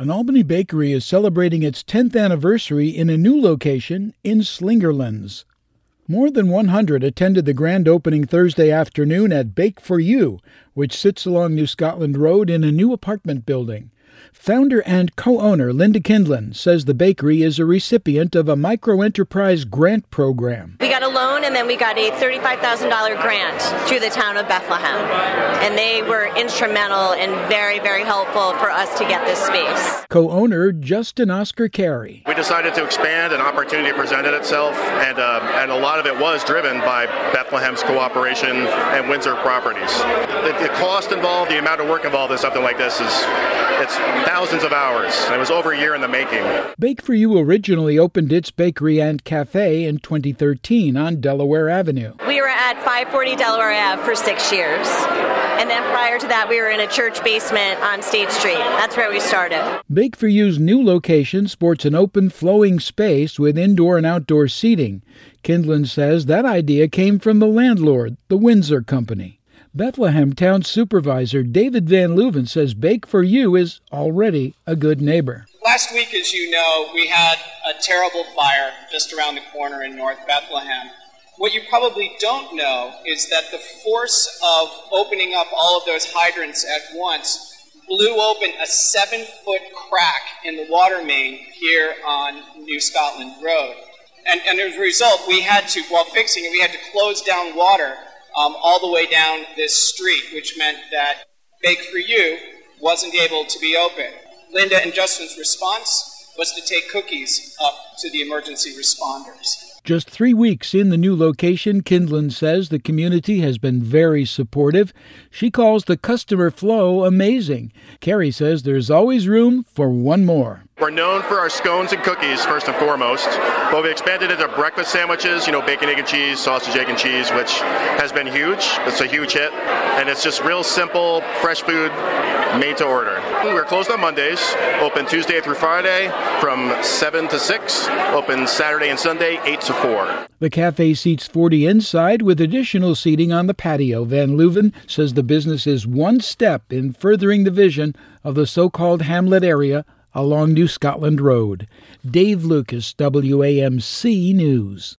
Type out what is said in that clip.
An Albany bakery is celebrating its 10th anniversary in a new location in Slingerlands. More than 100 attended the grand opening Thursday afternoon at Bake for You, which sits along New Scotland Road in a new apartment building. Founder and co-owner Linda Kindlin says the bakery is a recipient of a microenterprise grant program. We got a loan and then we got a $35,000 grant through the town of Bethlehem. And they were instrumental and very, very helpful for us to get this space. Co-owner Justin Oscar Carey. We decided to expand, an opportunity presented itself, and a lot of it was driven by Bethlehem's cooperation and Windsor Properties. The cost involved, the amount of work involved in something like this it's thousands of hours. It was over a year in the making. Bake for You originally opened its bakery and cafe in 2013 on Delaware Avenue. We were at 540 Delaware Ave for 6 years. And then prior to that, we were in a church basement on State Street. That's where we started. Bake for You's new location sports an open, flowing space with indoor and outdoor seating. Kindlin says that idea came from the landlord, the Windsor Company. Bethlehem Town Supervisor David Van Leuven says Bake for You is already a good neighbor. Last week, as you know, we had a terrible fire just around the corner in North Bethlehem. What you probably don't know is that the force of opening up all of those hydrants at once blew open a 7-foot crack in the water main here on New Scotland Road. And as a result, we had to, while fixing it, we had to close down water all the way down this street, which meant that Bake for You wasn't able to be open. Linda and Justin's response was to take cookies up to the emergency responders. Just 3 weeks in the new location, Kindlin says the community has been very supportive. She calls the customer flow amazing. Carey says there's always room for one more. We're known for our scones and cookies, first and foremost, but we expanded into breakfast sandwiches, bacon, egg, and cheese, sausage, egg, and cheese, which has been huge. It's a huge hit, and it's just real simple, fresh food made to order. We're closed on Mondays, open Tuesday through Friday from 7 to 6, open Saturday and Sunday, 8 to 4. The cafe seats 40 inside with additional seating on the patio. Van Leuven says the business is one step in furthering the vision of the so-called Hamlet area along New Scotland Road. Dave Lucas, WAMC News.